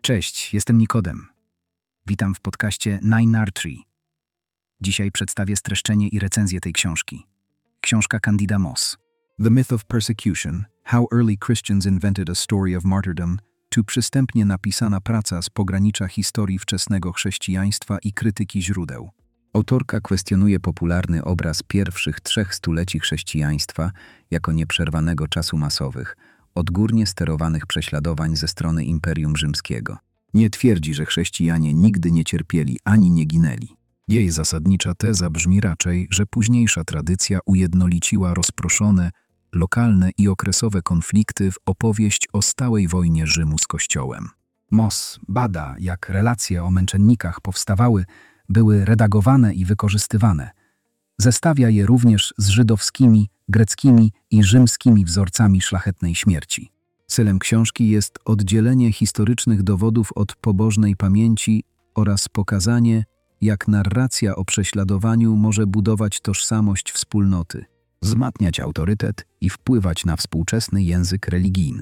Cześć, jestem Nikodem. Witam w podcaście 9R3. Dzisiaj przedstawię streszczenie i recenzję tej książki. Książka Candida Moss. The Myth of Persecution – How Early Christians Invented a Story of Martyrdom to przystępnie napisana praca z pogranicza historii wczesnego chrześcijaństwa i krytyki źródeł. Autorka kwestionuje popularny obraz pierwszych 3 stuleci chrześcijaństwa jako nieprzerwanego czasu masowych, odgórnie sterowanych prześladowań ze strony Imperium Rzymskiego. Nie twierdzi, że chrześcijanie nigdy nie cierpieli ani nie ginęli. Jej zasadnicza teza brzmi raczej, że późniejsza tradycja ujednoliciła rozproszone, lokalne i okresowe konflikty w opowieść o stałej wojnie Rzymu z Kościołem. Moss bada, jak relacje o męczennikach powstawały, były redagowane i wykorzystywane. Zestawia je również z żydowskimi, greckimi i rzymskimi wzorcami szlachetnej śmierci. Celem książki jest oddzielenie historycznych dowodów od pobożnej pamięci oraz pokazanie, jak narracja o prześladowaniu może budować tożsamość wspólnoty, wzmacniać autorytet i wpływać na współczesny język religijny.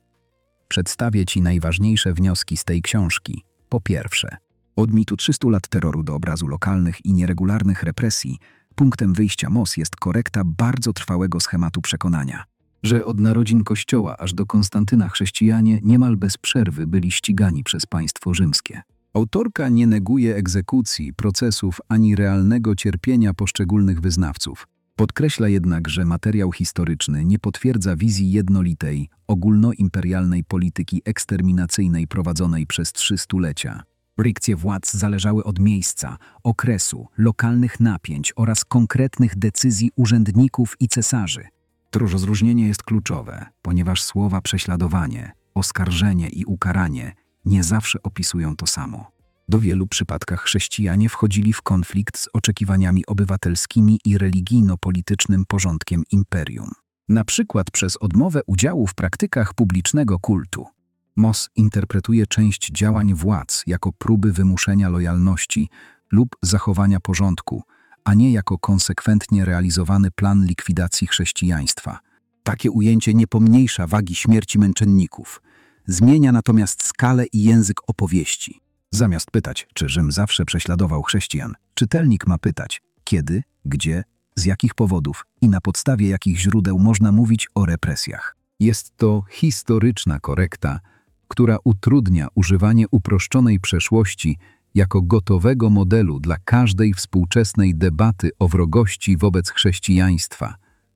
Przedstawię Ci najważniejsze wnioski z tej książki. Po pierwsze, od mitu 300 lat terroru do obrazu lokalnych i nieregularnych represji, punktem wyjścia Moss jest korekta bardzo trwałego schematu przekonania, że od narodzin Kościoła aż do Konstantyna chrześcijanie niemal bez przerwy byli ścigani przez państwo rzymskie. Autorka nie neguje egzekucji, procesów ani realnego cierpienia poszczególnych wyznawców. Podkreśla jednak, że materiał historyczny nie potwierdza wizji jednolitej, ogólnoimperialnej polityki eksterminacyjnej prowadzonej przez 3 stulecia. Reakcje władz zależały od miejsca, okresu, lokalnych napięć oraz konkretnych decyzji urzędników i cesarzy. To rozróżnienie jest kluczowe, ponieważ słowa prześladowanie, oskarżenie i ukaranie nie zawsze opisują to samo. W wielu przypadkach chrześcijanie wchodzili w konflikt z oczekiwaniami obywatelskimi i religijno-politycznym porządkiem imperium. Na przykład przez odmowę udziału w praktykach publicznego kultu. Moss interpretuje część działań władz jako próby wymuszenia lojalności lub zachowania porządku, a nie jako konsekwentnie realizowany plan likwidacji chrześcijaństwa. Takie ujęcie nie pomniejsza wagi śmierci męczenników, zmienia natomiast skalę i język opowieści. Zamiast pytać, czy Rzym zawsze prześladował chrześcijan, czytelnik ma pytać, kiedy, gdzie, z jakich powodów i na podstawie jakich źródeł można mówić o represjach. Jest to historyczna korekta, która utrudnia używanie uproszczonej przeszłości jako gotowego modelu dla każdej współczesnej debaty o wrogości wobec chrześcijaństwa.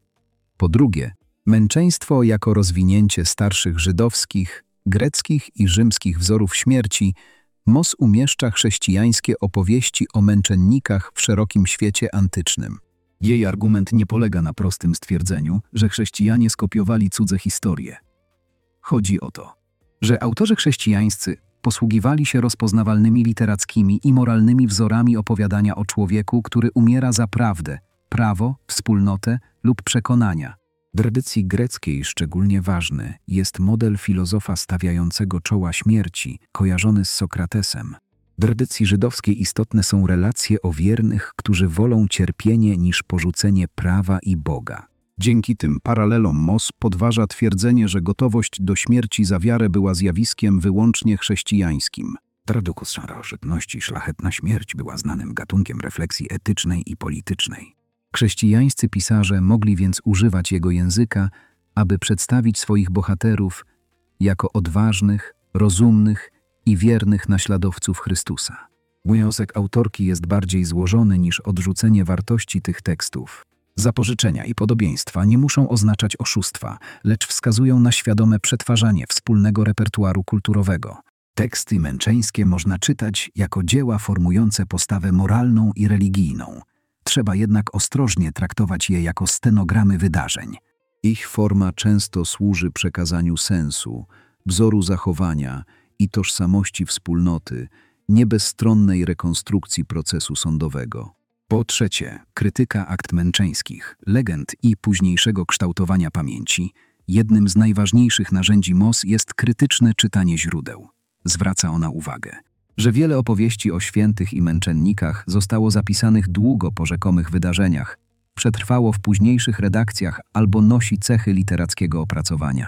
Po drugie, męczeństwo jako rozwinięcie starszych żydowskich, greckich i rzymskich wzorów śmierci. Moss umieszcza chrześcijańskie opowieści o męczennikach w szerokim świecie antycznym. Jej argument nie polega na prostym stwierdzeniu, że chrześcijanie skopiowali cudze historie. Chodzi o to, że autorzy chrześcijańscy posługiwali się rozpoznawalnymi literackimi i moralnymi wzorami opowiadania o człowieku, który umiera za prawdę, prawo, wspólnotę lub przekonania. W tradycji greckiej szczególnie ważny jest model filozofa stawiającego czoła śmierci, kojarzony z Sokratesem. W tradycji żydowskiej istotne są relacje o wiernych, którzy wolą cierpienie niż porzucenie prawa i Boga. Dzięki tym paralelom Moss podważa twierdzenie, że gotowość do śmierci za wiarę była zjawiskiem wyłącznie chrześcijańskim. W tradycji starożytności szlachetna śmierć była znanym gatunkiem refleksji etycznej i politycznej. Chrześcijańscy pisarze mogli więc używać jego języka, aby przedstawić swoich bohaterów jako odważnych, rozumnych i wiernych naśladowców Chrystusa. Wniosek autorki jest bardziej złożony niż odrzucenie wartości tych tekstów. Zapożyczenia i podobieństwa nie muszą oznaczać oszustwa, lecz wskazują na świadome przetwarzanie wspólnego repertuaru kulturowego. Teksty męczeńskie można czytać jako dzieła formujące postawę moralną i religijną. Trzeba jednak ostrożnie traktować je jako stenogramy wydarzeń. Ich forma często służy przekazaniu sensu, wzoru zachowania i tożsamości wspólnoty, nie bezstronnej rekonstrukcji procesu sądowego. Po trzecie, krytyka akt męczeńskich, legend i późniejszego kształtowania pamięci. Jednym z najważniejszych narzędzi Moss jest krytyczne czytanie źródeł. Zwraca ona uwagę, że wiele opowieści o świętych i męczennikach zostało zapisanych długo po rzekomych wydarzeniach, przetrwało w późniejszych redakcjach albo nosi cechy literackiego opracowania.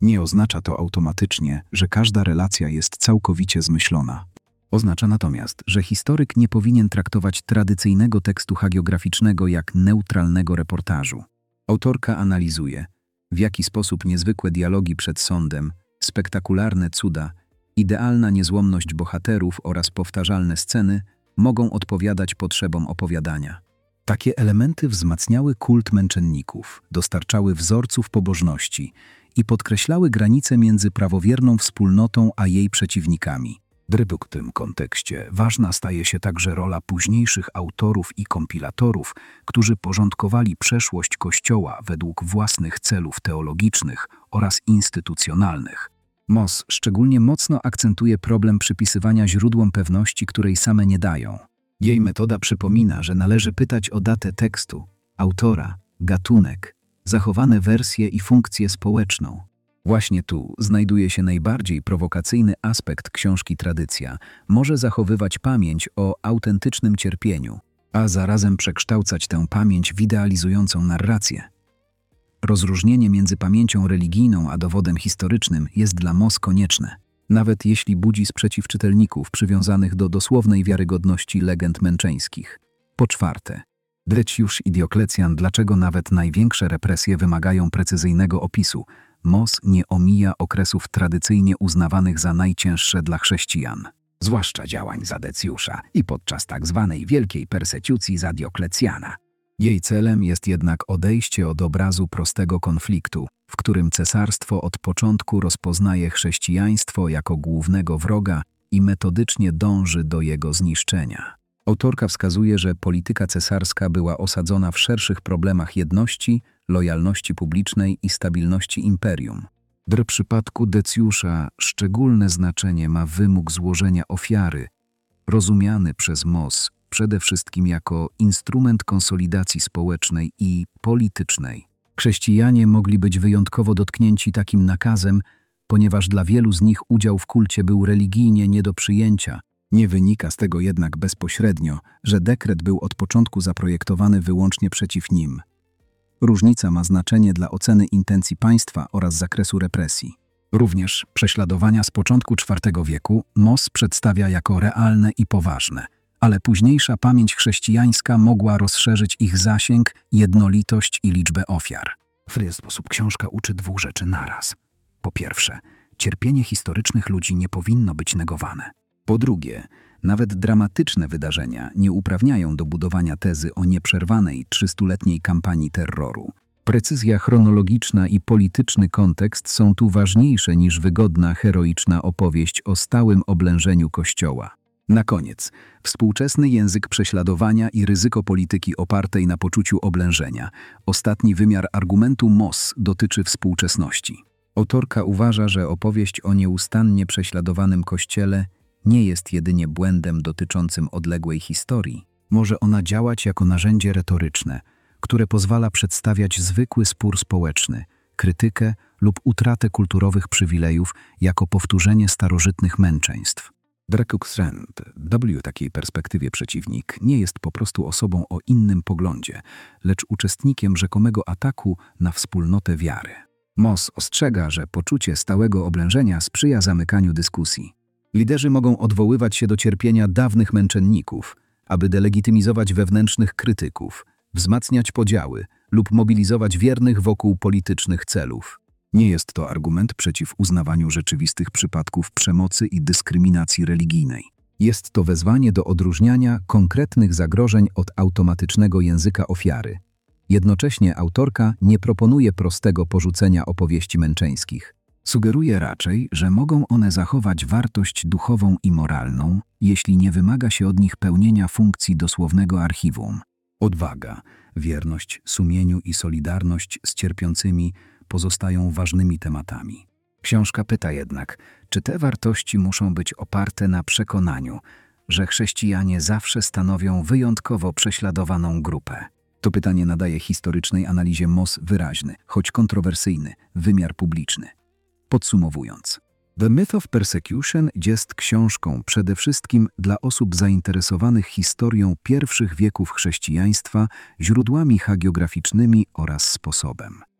Nie oznacza to automatycznie, że każda relacja jest całkowicie zmyślona. Oznacza natomiast, że historyk nie powinien traktować tradycyjnego tekstu hagiograficznego jak neutralnego reportażu. Autorka analizuje, w jaki sposób niezwykłe dialogi przed sądem, spektakularne cuda, idealna niezłomność bohaterów oraz powtarzalne sceny mogą odpowiadać potrzebom opowiadania. Takie elementy wzmacniały kult męczenników, dostarczały wzorców pobożności i podkreślały granice między prawowierną wspólnotą a jej przeciwnikami. W tym kontekście ważna staje się także rola późniejszych autorów i kompilatorów, którzy porządkowali przeszłość Kościoła według własnych celów teologicznych oraz instytucjonalnych. Moss szczególnie mocno akcentuje problem przypisywania źródłom pewności, której same nie dają. Jej metoda przypomina, że należy pytać o datę tekstu, autora, gatunek, zachowane wersje i funkcję społeczną. Właśnie tu znajduje się najbardziej prowokacyjny aspekt książki Tradycja. Może zachowywać pamięć o autentycznym cierpieniu, a zarazem przekształcać tę pamięć w idealizującą narrację. Rozróżnienie między pamięcią religijną a dowodem historycznym jest dla Moss konieczne, nawet jeśli budzi sprzeciw czytelników przywiązanych do dosłownej wiarygodności legend męczeńskich. Po czwarte, Deciusz i Dioklecjan. Dlaczego nawet największe represje wymagają precyzyjnego opisu? Moss nie omija okresów tradycyjnie uznawanych za najcięższe dla chrześcijan, zwłaszcza działań za Deciusza i podczas tzw. wielkiej persekucji za Dioklecjana. Jej celem jest jednak odejście od obrazu prostego konfliktu, w którym cesarstwo od początku rozpoznaje chrześcijaństwo jako głównego wroga i metodycznie dąży do jego zniszczenia. Autorka wskazuje, że polityka cesarska była osadzona w szerszych problemach jedności, lojalności publicznej i stabilności imperium. W przypadku Deciusza szczególne znaczenie ma wymóg złożenia ofiary, rozumiany przez Moss przede wszystkim jako instrument konsolidacji społecznej i politycznej. Chrześcijanie mogli być wyjątkowo dotknięci takim nakazem, ponieważ dla wielu z nich udział w kulcie był religijnie nie do przyjęcia. Nie wynika z tego jednak bezpośrednio, że dekret był od początku zaprojektowany wyłącznie przeciw nim. Różnica ma znaczenie dla oceny intencji państwa oraz zakresu represji. Również prześladowania z początku IV wieku Moss przedstawia jako realne i poważne, ale późniejsza pamięć chrześcijańska mogła rozszerzyć ich zasięg, jednolitość i liczbę ofiar. W ten sposób książka uczy dwóch rzeczy naraz. Po pierwsze, cierpienie historycznych ludzi nie powinno być negowane. Po drugie, nawet dramatyczne wydarzenia nie uprawniają do budowania tezy o nieprzerwanej 300-letniej kampanii terroru. Precyzja chronologiczna i polityczny kontekst są tu ważniejsze niż wygodna, heroiczna opowieść o stałym oblężeniu Kościoła. Na koniec, współczesny język prześladowania i ryzyko polityki opartej na poczuciu oblężenia. Ostatni wymiar argumentu Moss dotyczy współczesności. Autorka uważa, że opowieść o nieustannie prześladowanym Kościele nie jest jedynie błędem dotyczącym odległej historii. Może ona działać jako narzędzie retoryczne, które pozwala przedstawiać zwykły spór społeczny, krytykę lub utratę kulturowych przywilejów jako powtórzenie starożytnych męczeństw. Drekuxrend, w takiej perspektywie przeciwnik nie jest po prostu osobą o innym poglądzie, lecz uczestnikiem rzekomego ataku na wspólnotę wiary. Moss ostrzega, że poczucie stałego oblężenia sprzyja zamykaniu dyskusji. Liderzy mogą odwoływać się do cierpienia dawnych męczenników, aby delegitymizować wewnętrznych krytyków, wzmacniać podziały lub mobilizować wiernych wokół politycznych celów. Nie jest to argument przeciw uznawaniu rzeczywistych przypadków przemocy i dyskryminacji religijnej. Jest to wezwanie do odróżniania konkretnych zagrożeń od automatycznego języka ofiary. Jednocześnie autorka nie proponuje prostego porzucenia opowieści męczeńskich. Sugeruje raczej, że mogą one zachować wartość duchową i moralną, jeśli nie wymaga się od nich pełnienia funkcji dosłownego archiwum. Odwaga, wierność sumieniu i solidarność z cierpiącymi pozostają ważnymi tematami. Książka pyta jednak, czy te wartości muszą być oparte na przekonaniu, że chrześcijanie zawsze stanowią wyjątkowo prześladowaną grupę. To pytanie nadaje historycznej analizie Moss wyraźny, choć kontrowersyjny, wymiar publiczny. Podsumowując, The Myth of Persecution jest książką przede wszystkim dla osób zainteresowanych historią pierwszych wieków chrześcijaństwa, źródłami hagiograficznymi oraz sposobem,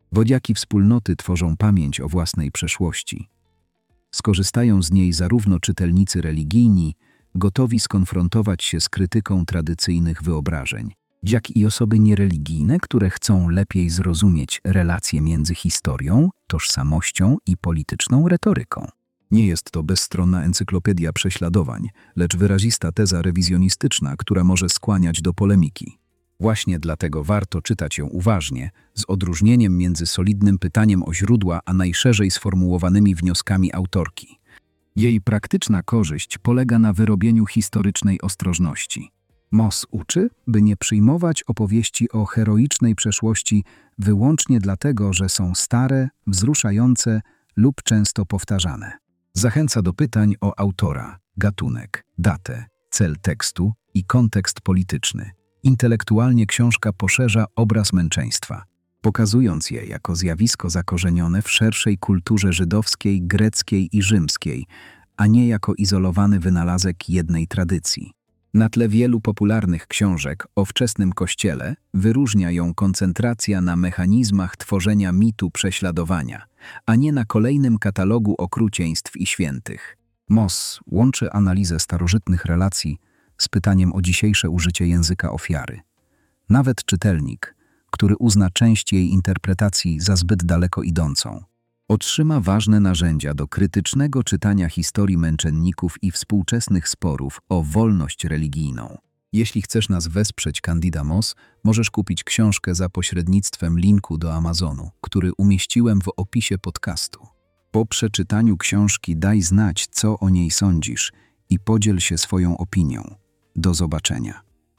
Wodziaki wspólnoty tworzą pamięć o własnej przeszłości. Skorzystają z niej zarówno czytelnicy religijni, gotowi skonfrontować się z krytyką tradycyjnych wyobrażeń, jak i osoby niereligijne, które chcą lepiej zrozumieć relacje między historią, tożsamością i polityczną retoryką. Nie jest to bezstronna encyklopedia prześladowań, lecz wyrazista teza rewizjonistyczna, która może skłaniać do polemiki. Właśnie dlatego warto czytać ją uważnie, z odróżnieniem między solidnym pytaniem o źródła, a najszerzej sformułowanymi wnioskami autorki. Jej praktyczna korzyść polega na wyrobieniu historycznej ostrożności. Moss uczy, by nie przyjmować opowieści o heroicznej przeszłości wyłącznie dlatego, że są stare, wzruszające lub często powtarzane. Zachęca do pytań o autora, gatunek, datę, cel tekstu i kontekst polityczny. Intelektualnie książka poszerza obraz męczeństwa, pokazując je jako zjawisko zakorzenione w szerszej kulturze żydowskiej, greckiej i rzymskiej, a nie jako izolowany wynalazek jednej tradycji. Na tle wielu popularnych książek o wczesnym Kościele wyróżnia ją koncentracja na mechanizmach tworzenia mitu prześladowania, a nie na kolejnym katalogu okrucieństw i świętych. Moss łączy analizę starożytnych relacji z pytaniem o dzisiejsze użycie języka ofiary. Nawet czytelnik, który uzna część jej interpretacji za zbyt daleko idącą, otrzyma ważne narzędzia do krytycznego czytania historii męczenników i współczesnych sporów o wolność religijną. Jeśli chcesz nas wesprzeć, Candida Moss, możesz kupić książkę za pośrednictwem linku do Amazonu, który umieściłem w opisie podcastu. Po przeczytaniu książki daj znać, co o niej sądzisz i podziel się swoją opinią. Do zobaczenia.